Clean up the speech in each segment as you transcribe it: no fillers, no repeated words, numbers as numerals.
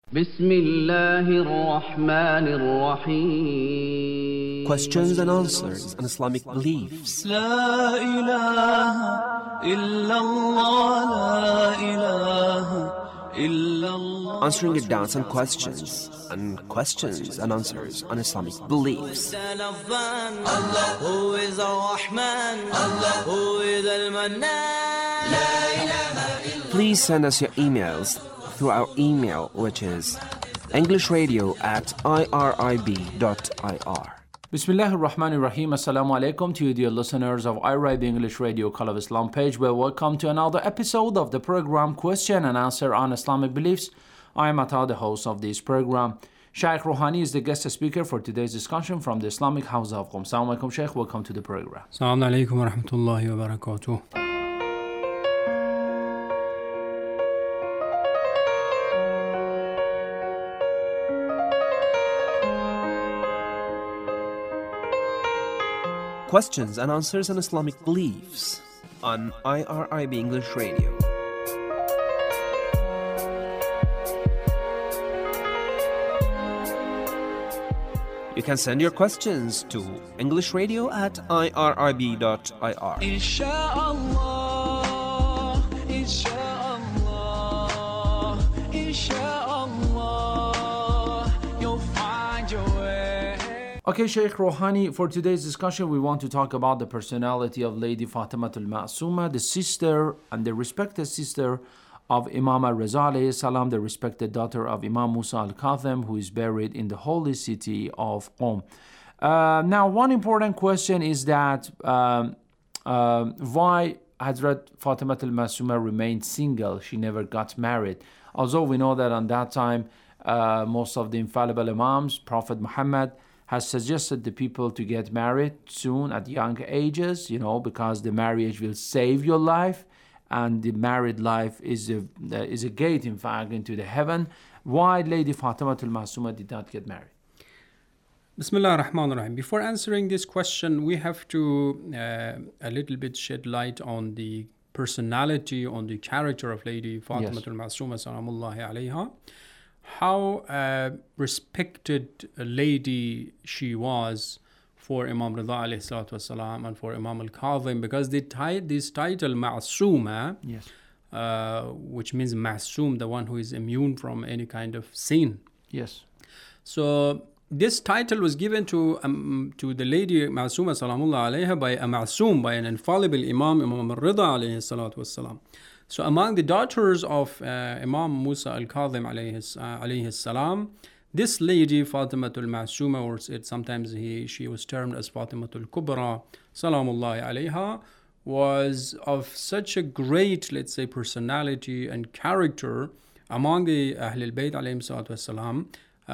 بسم الله الرحمن الرحيم. Questions and answers on Islamic beliefs. لا إله إلا الله لا إله إلا الله. Answering your doubts and questions and answers on Islamic beliefs. Allah who is Ar-Rahman, Allah who is Al-Mannan. لا إله إلا. Please send us your emails through our email, which is englishradio@irib.ir. Bismillah ar-Rahman ar-Rahim. Assalamu alaikum to you, dear listeners of IRIB English Radio Call of Islam page. Well, welcome to another episode of the program Question and Answer on Islamic Beliefs. I am Ata, the host of this program. Shaykh Rouhani is the guest speaker for today's discussion from the Islamic House of Qom. Assalamu alaikum, Shaykh. Welcome to the program. Assalamu alaikum wa rahmatullahi wa barakatuh. Questions and answers on Islamic beliefs on IRIB English Radio. You can send your questions to englishradio@irib.ir. Insha'Allah, Insha'Allah, Insha'Allah, you'll find your way. Okay, Shaykh Rouhani, for today's discussion, we want to talk about the personality of Lady Fatima al-Ma'suma, the sister and the respected sister of Imam al-Riza alayhi salam, the respected daughter of Imam Musa al-Kazim, who is buried in the holy city of Qom. Now, one important question is that why Hazrat Fatima al-Ma'suma remained single? She never got married. Although we know that on that time, most of the infallible Imams, Prophet Muhammad, has suggested the people to get married soon at young ages, because the marriage will save your life, and the married life is a gate, in fact, into the heaven. Why Lady Fatima al-Ma'suma did not get married? Bismillah ar-Rahman ar-Rahim. Before answering this question, we have to a little bit shed light on the personality, on the character of Lady Fatima al-Ma'suma salamullahi alayha. How respected a lady she was for Imam Rida alayhi salatu wasalam and for Imam al-Kazim, because this title Ma'suma, which means Ma'sum, the one who is immune from any kind of sin. Yes. So this title was given to the lady Ma'suma salamullah alayha by a Ma'sum, by an infallible Imam al-Rida alayhi salatu wasalam. So among the daughters of Imam Musa al-Kazim alayhi salam, this lady Fatima al-Ma'suma, or sometimes she was termed as Fatima al-Kubra salamullahi alayha, was of such a great, let's say, personality and character among the Ahlul Bayt alayhim salatu wasalam,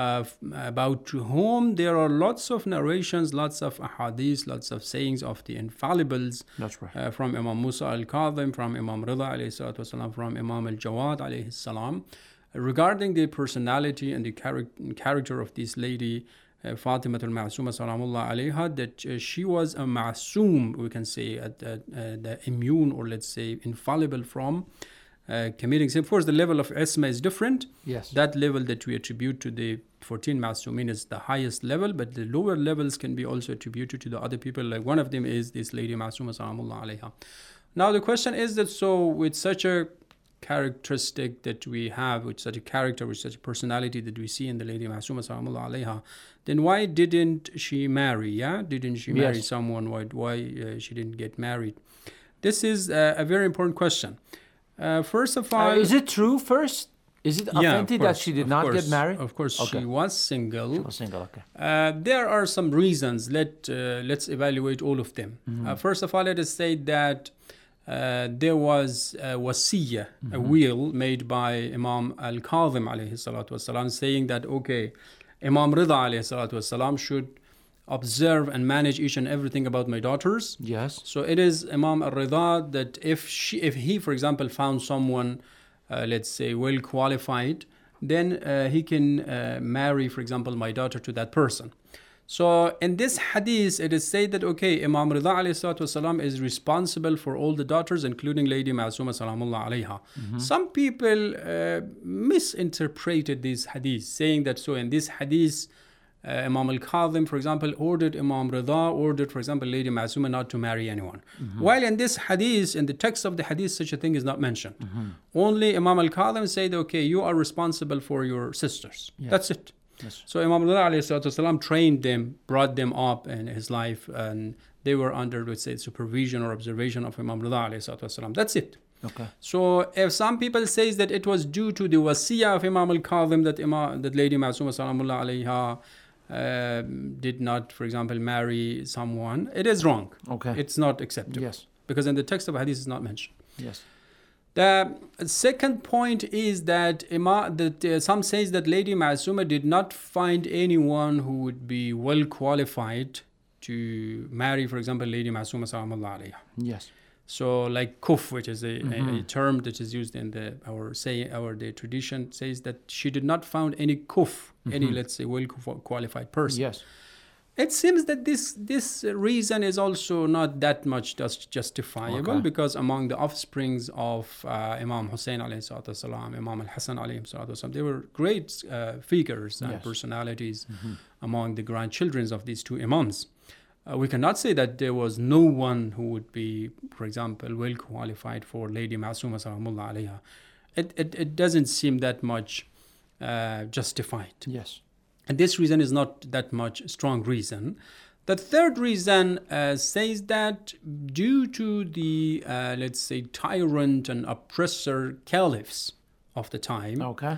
about whom there are lots of narrations, lots of ahadith, lots of sayings of the infallibles. That's right. From Imam Musa al-Kazim, from Imam Rida alayhi salatu wasalam, from Imam al-Jawad alayhi salam, regarding the personality and the character of this lady Fatima al-Ma'suma salamullah alayha, that she was a ma'sum, we can say, the immune, or let's say infallible from committing sin. Of course, the level of isma is different. Yes. That level that we attribute to the 14 ma'sumin is the highest level, but the lower levels can be also attributed to the other people. Like one of them is this lady Ma'suma salamullah alayha. Now the question is that, so with such a characteristic that we have, with such a character, with such a personality that we see in the lady Ma'suma salamullah alayha, then why didn't she marry? Didn't she marry someone? Why she didn't get married? This is a very important question. First of all, is it true first? Is it authentic that she did not get married? Of course, she was single. She was single, okay. There are some reasons. Let's evaluate all of them. First of all, let us say that there was a wasiyah, a will made by Imam al-Kazim alayhi salatu wasalam, saying that, okay, Imam Rida alayhi salatu wasalam should observe and manage each and everything about my daughters. Yes. So it is Imam al-Rida that if he, for example, found someone, let's say, well qualified, then he can marry, for example, my daughter to that person. So in this hadith, it is said that, okay, Imam Rida ﷺ is responsible for all the daughters, including Lady Ma'asuma salamullah alayha. Some people misinterpreted this hadith, saying that, so in this hadith, Imam al-Kadhim, for example, ordered Imam Rida, ordered, for example, Lady Ma'asuma not to marry anyone. While in this hadith, in the text of the hadith, such a thing is not mentioned. Only Imam al-Kadhim said, okay, you are responsible for your sisters. Yes. That's it. Yes. So Imam Rida trained them, brought them up in his life, and they were under, let's say, supervision or observation of Imam Rida. That's it. Okay. So if some people say that it was due to the wasiyah of Imam al-Kadhim that Lady Ma'asuma salamullah alayha did not, for example, marry someone, it is wrong. Okay. It's not acceptable. Yes. Because in the text of hadith it's not mentioned. Yes. The second point is that some says that Lady Ma'asuma did not find anyone who would be well qualified to marry, for example, Lady Ma'asuma salamullah alayha. Yes. So like kuf, which is a term that is used in the tradition, says that she did not find any kuf, any, let's say, well qualified person. Yes. It seems that this reason is also not that much justifiable, Okay. because among the offsprings of Imam Hussein alayhi salatu wasalam, Imam al-Hasan alayhi salatu wasalam, they were great figures and Yes. personalities among the grandchildren of these two imams. We cannot say that there was no one who would be, for example, well qualified for Lady Ma'asuma salamullah alayha. It doesn't seem that much justified. Yes. And this reason is not that much strong reason. The third reason says that due to the, let's say, tyrant and oppressor caliphs of the time, Okay.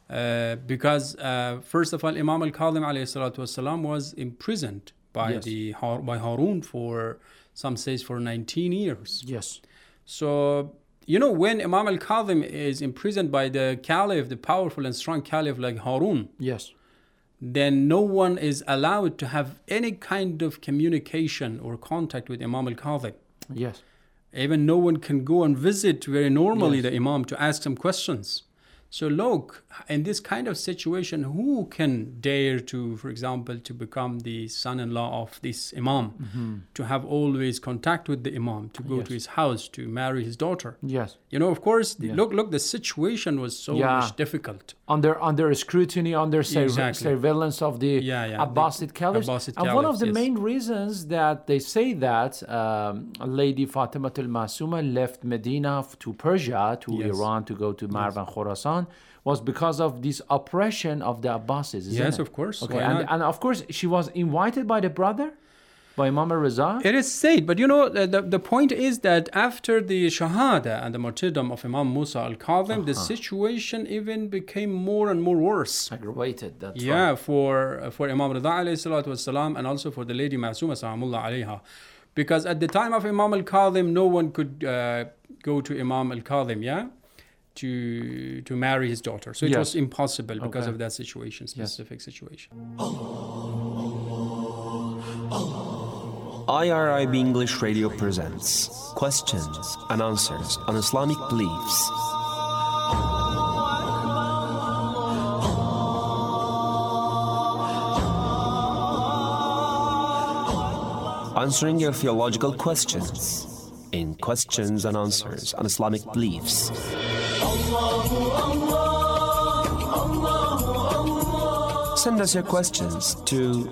because first of all, Imam al-Kadhim alayhi salatu wasalam was imprisoned by Yes. by Harun for, some says, for 19 years. Yes. So, when Imam al-Kadhim is imprisoned by the caliph, the powerful and strong caliph like Harun, Yes. then no one is allowed to have any kind of communication or contact with Imam al-Kadhim. Yes. Even no one can go and visit very normally Yes. the Imam to ask some questions. So look, in this kind of situation, who can dare to, for example, to become the son-in-law of this Imam, to have always contact with the Imam, to go Yes. to his house, to marry his daughter? Yes. Of course, Yeah. look, the situation was so much difficult. Under scrutiny, under Exactly. surveillance of the Yeah, Abbasid caliphs. Abbasid And one of caliphs, the yes. main reasons that they say that Lady Fatima al-Masuma left Medina to Persia, to Yes. Iran, to go to Marv and Khorasan, was because of this oppression of the Abbasids. Isn't Yes, it? of course. Okay, Why and, not? and of course she was invited by the brother, by Imam al-Riza. It is said, but the point is that after the Shahada and the martyrdom of Imam Musa al-Kadhim, the situation even became more and more worse. Aggravated. That's Yeah, right. for Imam Rida alayhi salatu wasalam, and also for the Lady Ma'asuma salamullah alayha. Because at the time of Imam al-Kadhim, no one could go to Imam al-Kadhim, to marry his daughter. So it Yes. was impossible because Okay. of that situation, specific situation. IRIB English Radio presents questions and answers on Islamic beliefs. Answering your theological questions in questions and answers on Islamic beliefs. Send us your questions to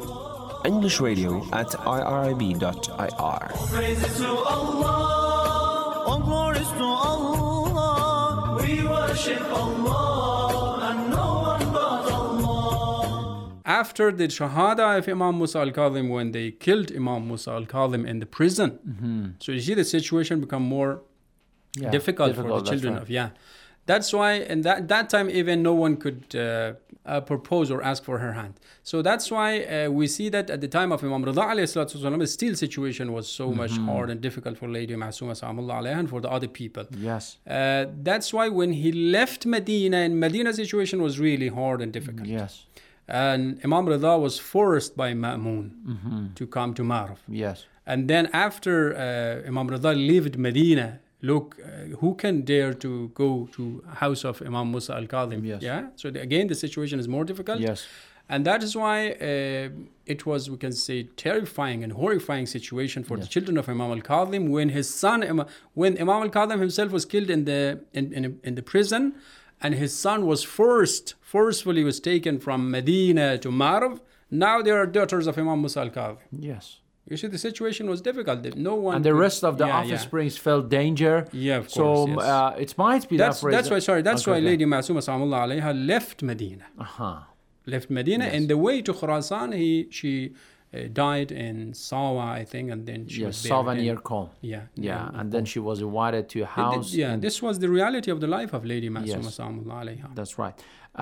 EnglishRadio@irib.ir. Praises to Allah, all glories to Allah. We worship Allah and no one but Allah. After the Shahada of Imam Musa al-Kadhim, when they killed Imam Musa al-Kadhim in the prison, so you see the situation become more Yeah, difficult for the that's children right. That's why in that time even no one could propose or ask for her hand. So that's why we see that at the time of Imam Rida alayhi salatu wasalam, the still situation was so much hard and difficult for Lady Ma'asuma salamullah alayha and for the other people. Yes. That's why when he left Medina, and Medina situation was really hard and difficult. Yes. And Imam Rida was forced by Ma'mun to come to Marv. Yes. And then after Imam Rida left Medina, look, who can dare to go to house of Imam Musa al-Kadhim? Yes. Yeah. So again, the situation is more difficult. Yes. And that is why it was, we can say, terrifying and horrifying situation for the children of Imam al-Kadhim when his son, when Imam al-Kadhim himself was killed in the prison, and his son was forcefully was taken from Medina to Marv. Now they are daughters of Imam Musa al-Kadhim. Yes. You see, the situation was difficult. No one. And the rest of the offsprings felt danger. Yeah, of course. So it might be that's why. Sorry, that's why Lady Masuma Salamullah alayha left Medina. Left Medina, and the way to Khurasan, she died in Sawa, I think, and then she was buried Sawa near Qom. Yeah, and then she was invited to a house. This was the reality of the life of Lady Masuma Salamullah alayha. That's right.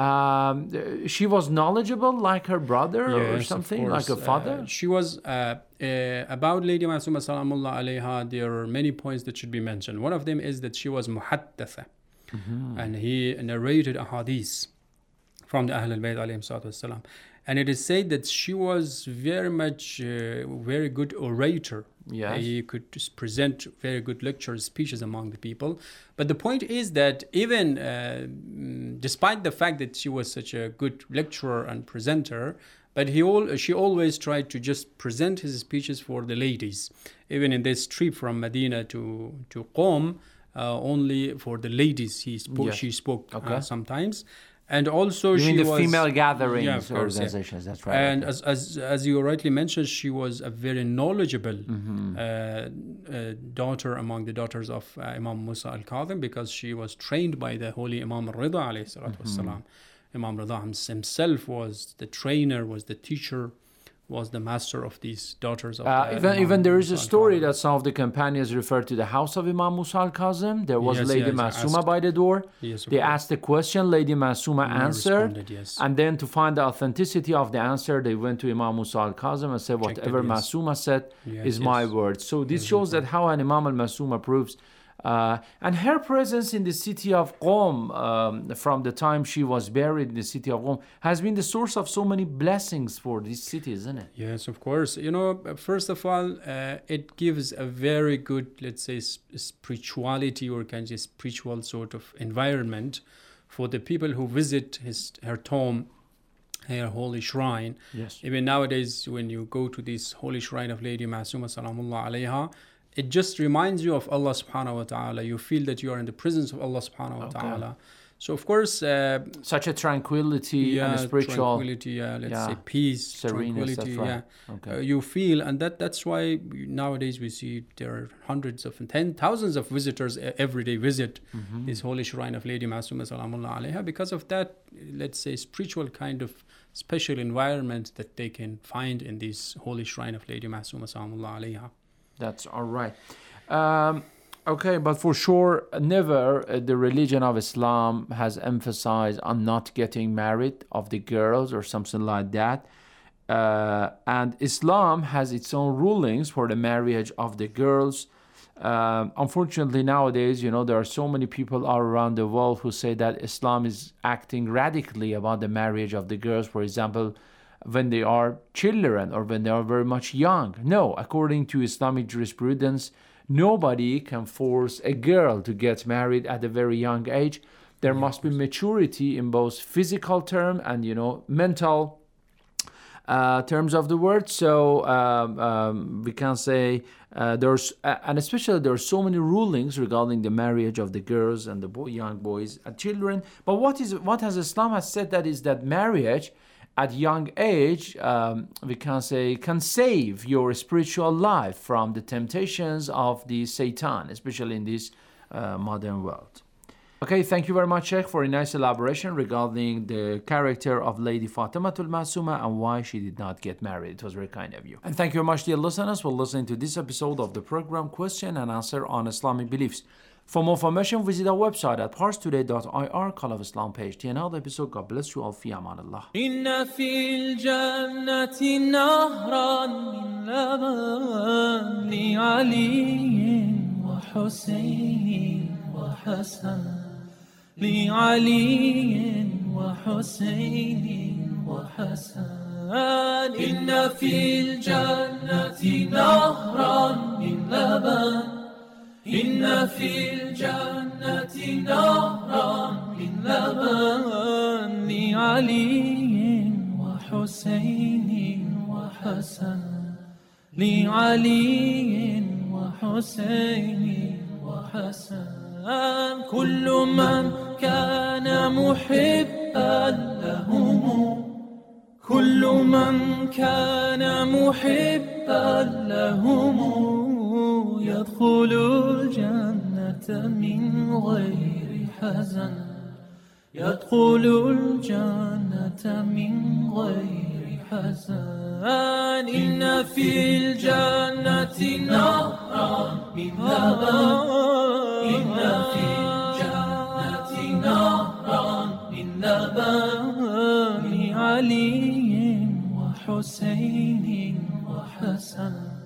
She was knowledgeable like her brother or something, like a father? She was, about Lady Masuma Salamullah alayha, there are many points that should be mentioned. One of them is that she was muhaddatha, and he narrated a hadith from the Ahl al-Bayt alayhim salatu wassalam. And it is said that she was very much very good orator. Yes. He could just present very good lectures, speeches among the people. But the point is that even despite the fact that she was such a good lecturer and presenter, but she always tried to just present his speeches for the ladies. Even in this trip from Medina to Qom, only for the ladies she spoke sometimes. And also she was female gatherings organizations. That's right. And as you rightly mentioned, she was a very knowledgeable daughter among the daughters of Imam Musa al-Kadhim, because she was trained by the holy Imam al-Rida alayhi salatu wassalam. Imam Rida himself was the trainer, was the teacher, was the master of these daughters of even there is a story that some of the companions refer to the house of Imam Musa al-Kazim. There was Lady Masuma by the door. They asked the question, Lady Masuma answered, and then to find the authenticity of the answer, they went to Imam Musa al-Kazim and said, whatever Masuma said is my word. So this shows that how an Imam al-Masuma proves. And her presence in the city of Qom, from the time she was buried in the city of Qom, has been the source of so many blessings for this city, isn't it? Yes, of course. You know, first of all, it gives a very good, let's say, spirituality or kind of spiritual sort of environment for the people who visit her tomb, her holy shrine. Yes. Even nowadays, when you go to this holy shrine of Lady Masuma Salamullah alayha, it just reminds you of Allah subhanahu wa ta'ala. You feel that you are in the presence of Allah subhanahu wa ta'ala. So of course, such a tranquility and a spiritual tranquility, let's say peace, serenity, tranquility. You feel, and that's why nowadays we see there are hundreds of and thousands of visitors every day visit this holy shrine of Lady Masuma Salamullah alayha, because of that, let's say, spiritual kind of special environment that they can find in this holy shrine of Lady Masuma Salamullah alayha. That's all right. Okay, but for sure, never the religion of Islam has emphasized on not getting married of the girls or something like that. And Islam has its own rulings for the marriage of the girls. Unfortunately, nowadays, you know, there are so many people all around the world who say that Islam is acting radically about the marriage of the girls. For example, when they are children or when they are very much young. No, according to Islamic jurisprudence, nobody can force a girl to get married at a very young age. There must be maturity in both physical term and, you know, mental terms of the word. So we can say there's, and especially there are so many rulings regarding the marriage of the girls and the young boys and children. But what has Islam has said that is that marriage at young age, we can say, can save your spiritual life from the temptations of the Satan, especially in this modern world. Okay, thank you very much, Sheikh, for a nice elaboration regarding the character of Lady Fatimatul Masuma and why she did not get married. It was very kind of you. And thank you very much, dear listeners, for listening to this episode of the program Question and Answer on Islamic Beliefs. For more information, visit our website at parstoday.ir, Call of Islam page. To another episode, God bless you all. Fi aman Allah. إن في الجنة نهرا من لبن لعلي وحسين وحسن لعلي وحسين وحسن إن في الجنة نهرا من لبن إن في الجنة نهرا من لبن لعلي وحسين وحسن لعلي وحسين وحسن كل من كان محبا لهم كل من كان محبا لهم يدخل الجنة من غير حزن يدخل الجنة من غير حزن إن في الجنة نهرا من لبن إن في الجنة نهرا من لبن لعلي وحسين وحسن